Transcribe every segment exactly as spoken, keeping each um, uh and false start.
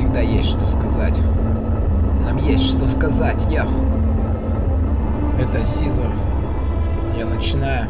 всегда есть что сказать. Нам есть что сказать, я. Это Сиза. Я начинаю.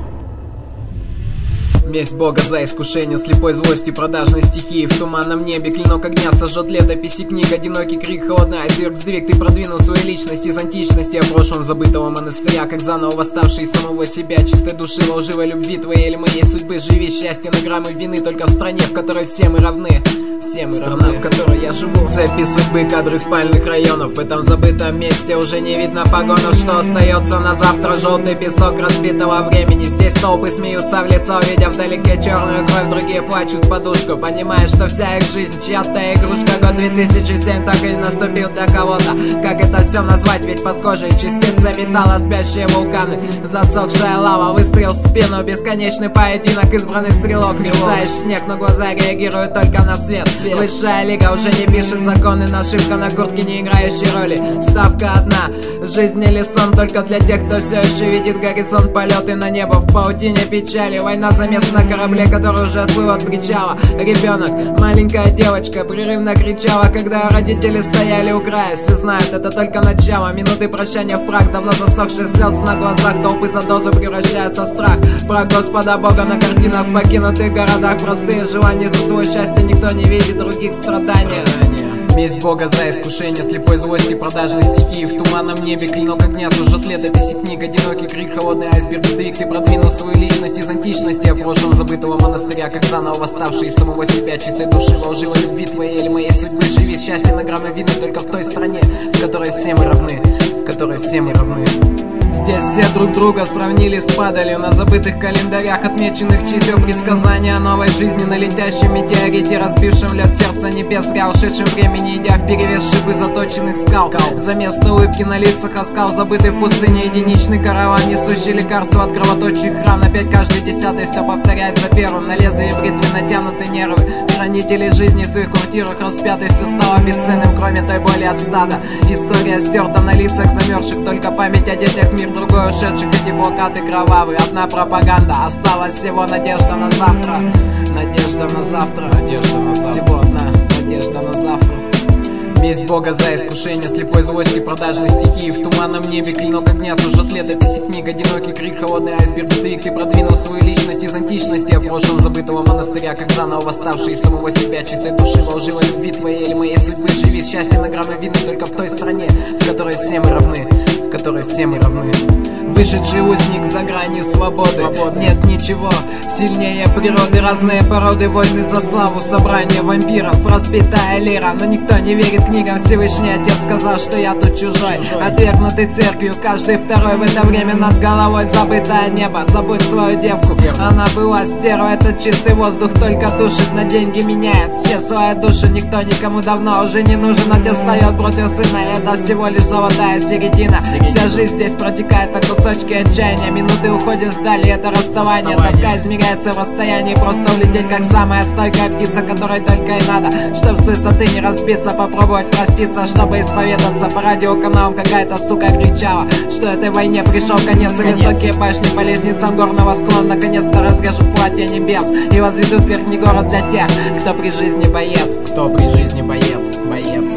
Месть Бога за искушение слепой злости, продажной стихии. В туманном небе клинок огня сожжет летописи книг. Одинокий крик, холодный айсберг сдвиг. Ты продвинул свою личность из античности, о прошлом забытого монастыря, как заново восставший из самого себя, чистой души, лживой любви твоей или моей судьбы. Живи счастье на граммы вины только в стране, в которой все мы равны. Все мы Страна, равны, в которой я живу. Цепи судьбы, кадры спальных районов. В этом забытом месте уже не видно погонов. Что остается на завтра? Желтый песок разбитого времени. Здесь толпы смеются в лицо, видя вдалеке черную кровь. Другие плачут в подушку, понимая, что вся их жизнь чья-то игрушка. Год две тысячи семь так и наступил для кого-то. Как это все назвать? Ведь под кожей частицы металла, спящие вулканы, засохшая лава, выстрел в спину, бесконечный поединок, избранный стрелок. Врезаешь снег, но глаза реагируют только на свет. Свет. Высшая лига уже не пишет законы, нашивка на куртке не играющей роли. Ставка одна, жизнь или сон только для тех, кто все еще видит горизонт, полеты на небо в паутине печали. Война замес на корабле, который уже отплыл от причала. Ребенок, маленькая девочка прерывно кричала, когда родители стояли у края. Все знают, это только начало, минуты прощания в прах, давно засохшие слез на глазах, толпы за дозу превращаются в страх. Про Господа Бога на картинах в покинутых городах, простые желания за свое счастье никто не видит, других страданий. Месть Бога за искушение слепой злости, продажной стихии. В туманном небе клинок огня сожжет летописи книг. Одинокий крик, холодный айсберг сдвиг. Ты продвинул свою личность из античности, о прошлом забытого монастыря, как заново восставший из самого себя, чистой души, лживой любви твоей или моей судьбы. Живи счастье на граммы вины только в той стране, в которой все мы равны, в которой все мы равны. Здесь все друг друга сравнили с падалью. На забытых календарях отмеченных чисел предсказания о новой жизни на летящем метеорите, разбившем лед сердца небес, о ушедшем времени, идя вперевес шипы заточенных скал. За место улыбки на лицах оскал, забытый в пустыне единичный караван, несущий лекарство от кровоточащих ран. Опять каждый десятый все повторяет за первым. На лезвие бритвы натянуты нервы хранителей жизни в своих квартирах распяты. Все стало бесценным, кроме той боли от стада. История стерта на лицах замерзших, только память о детях, мир другой ушедших, эти плакаты кровавые. Одна пропаганда, осталась всего надежда на завтра. Надежда на завтра, надежда на завтра. Всего одна надежда на завтра. Месть Бога за искушение слепой злости, продажной стихии. В туманном небе клинок огня сожжет летописи книг. Одинокий крик, холодный айсберг сдвиг. Ты продвинул свою личность из античности, о прошлом забытого монастыря, как заново восставший из самого себя, чистой души, лживой любви твоей или моей судьбы. Живи счастье на граммы вины только в той стране, в которой все мы равны, в которой все мы равны. Вышедший узник за гранью свободы. Свобода. Нет ничего сильнее природы. Разные породы, войны за славу, собрание вампиров, разбитая лира. Но никто не верит книгам. Всевышний Отец сказал, что я тут чужой, чужой. Отвергнутый церковью, каждый второй. В это время над головой забытое небо. Забудь свою девку, Стерва. Она была стерва. Этот чистый воздух только душит, на деньги меняет все свои души. Никто никому давно уже не нужен. Отец встает против сына, это всего лишь золотая середина, середина. Вся жизнь здесь протекает на кусочки отчаяния. Минуты уходят вдали, это расставание. Тоска измеряется в расстоянии. Просто улететь, как самая стойкая птица, которой только и надо, чтоб с высоты не разбиться, попробовать проститься, чтобы исповедаться. По радиоканалам какая-то сука кричала, что этой войне пришел конец. И высокие башни по лестницам горного склона наконец-то разрежут платье небес и возведут верхний город для тех, кто при жизни боец. Кто при жизни боец, боец.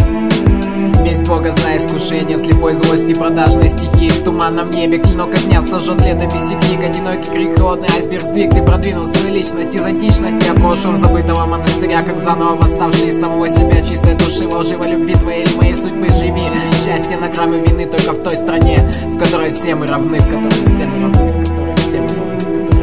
Месть Бога за искушение слепой злости, продажной стихии. В туманном небе клинок огня сожжет летописи книг. Одинокий крик, холодный айсберг сдвиг. Ты продвинул свою личность из античности, о прошлом забытого монастыря, как заново восставший из самого себя, чистой души, лживой любви твоей или моей судьбы. Живи счастье на граммы вины только в той стране, в которой все мы равны, в которой все мы равны, в которой все мы равны.